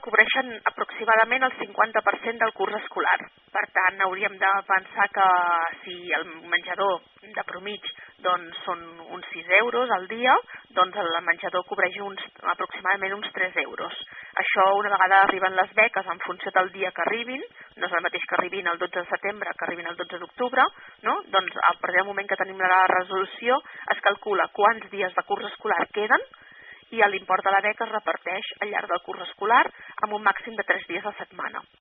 cobreixen aproximadament el 50% del curs escolar. Per tant, hauríem de pensar que si el menjador de promig doncs, són uns 6 euros al dia, doncs el menjador cobreix aproximadament uns 3 euros. Això, una vegada arriben les beques en funció del dia que arribin, no és el mateix que arribin el 12 de setembre que arribin el 12 d'octubre, no? Doncs a partir del moment que tenim la resolució es calcula quants dies de curs escolar queden i l'import de la beca es reparteix al llarg del curs escolar amb un màxim de 3 dies a la setmana.